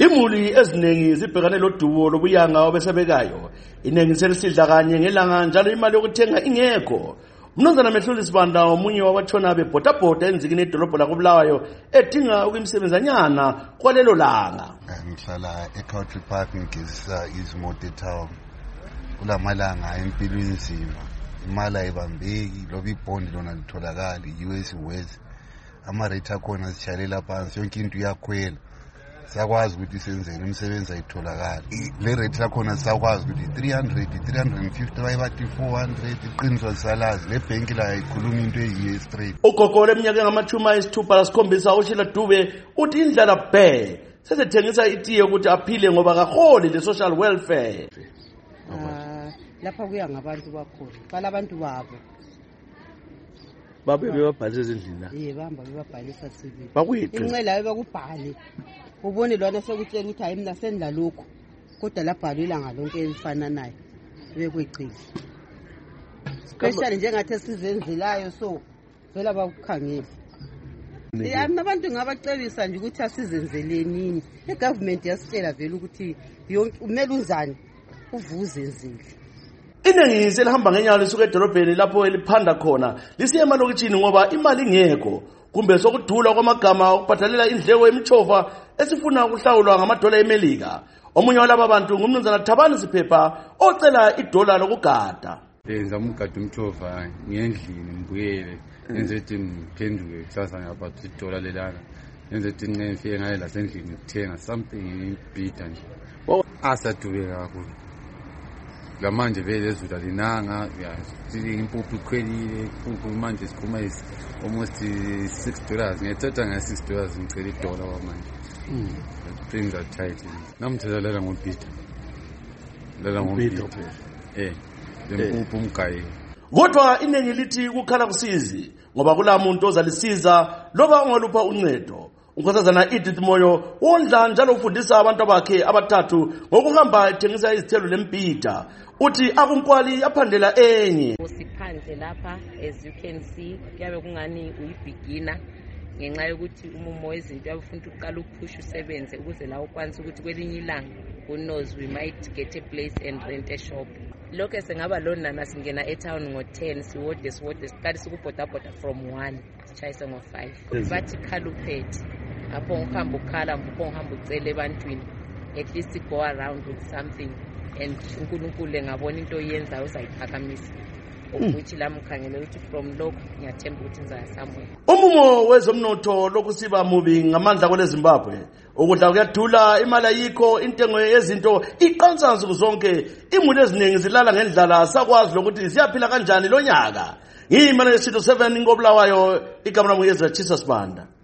Imuli eziningi zibhekane lodubo lobuyanga obesebekayo. Iningi selisidla kanye ngelanga njalo imali yokuthenga ingekho. Mnumzana Mehluli Sibanda omunye wabatshona bebhodabhoda enzikini edolobho lakoBulawayo edinga ukuyimsebenzanyana kwalelo langa. Ngihlala eCountry Park ngigezisa izimoto town. Kulamalanga empilweni nzima. Imali ayibambeki loba ibhondi lona litholakala US West. Ama-rate akhona sitshalela phansi yonke into iyakhwela. Sakwazi ukuthi senzeni umsebenzi ayitholakala. Le rate lakhona sakwazi ukuthi 300 350 bayibathi 400 iqiniso salazi le bank la ikhuluma into eyiye straight. Ugogole eminyaka ngamathuma ayisithupha lasikhombisa uShila Dube uthi indlala bhe sesethengisa itiye ukuthi aphile ngoba kaholi le social welfare. Lapha kuya ngabantu bakhona qala abantu babo babe bebabhalisa ezindlini la bahamba bebabhalisa sibili bakuyithe incela bakubhale ubone lona sekutshela ukuthi hayi mina sendla lokho kodwa labhalwe ilanga lonke elifananayo bekweqile special njengathi sizenzelayo so vela bakukhangela abantu ngabacebisa nje ukuthi asizenzeleni igovernment yasitshela vele ukuthi yonke umele uzani uvuze nzile. Iningi selihamba ngenyalo lisuka edolobheni lapho eliphanda khona lisiye emalokitshini ngoba imali ingekho kumbe sokudula kwamagama ukubhadalela indleko yemichova esifuna ukuhlawulwa ngamadola eMelika. Omunye walaba bantu ngumnumzana Thabani Siphepha ocela idola lokugada. Ngizama ukugada umchova ngendlini ngibuyele enze ukuthi ngiphenduke kusasa ngabathi idola lelana enze ukuthi ngifike ngaye la sendlini ukuthenga something ibhida nje asadube kakhulu. Lamanje vele ezulu alinanga impuphu ikhwelile impuphu manje sikhuma almost $6 ngiyathatha nga$6 ngicela idola kwamanje things are tight namthelela ngobhida lempuphu umgayi. Kodwa iningi lithi kukhala kusizi ngoba kulamuntu ozalisiza loba ungalupha uncedo. Unkosazana Edith Moyo wondla njalo ufundisa abantu bakhe abathathu ngokuhamba ethengisa izithelo lempita. Uthi akunkwali yaphandela enye. Siphandle lapha as you can see kuyabe kungani uyibeginner ngenxa yokuthi umumo wezinto yabufuna ukuqala ukuphusha usebenze ukuze la ukwanisa ukuthi kwelinye ilanga who knows we might get a place and rent a shop. Lokho sengaba lona singena etown ngo10 siwode siqalisa ukubhodabhoda from 1 sichayisa ngo5 bathi khaluphethe apho ngihamba ukhala ngihamba ucela ebantwini at least go around with something and uNkulunkulu engabona into oyenzayo uzayiphakamisa ukuthi la mkhangele ukuthi from lokho ngiyathemba ukuthi ngizaya somewhere. Umumo wezomnotho lokusiba mubi ngamandla kwele Zimbabwe ukudla kuyadula imali ayikho intengo yezinto iqansa nsuku zonke imuli eziningi zilala ngendlala sakwazi lokuthi siyaphila kanjani lo nyaka. Ngiyimana yesitho 7 ngoBulawayo igama lami Ezra Chisa Sibanda.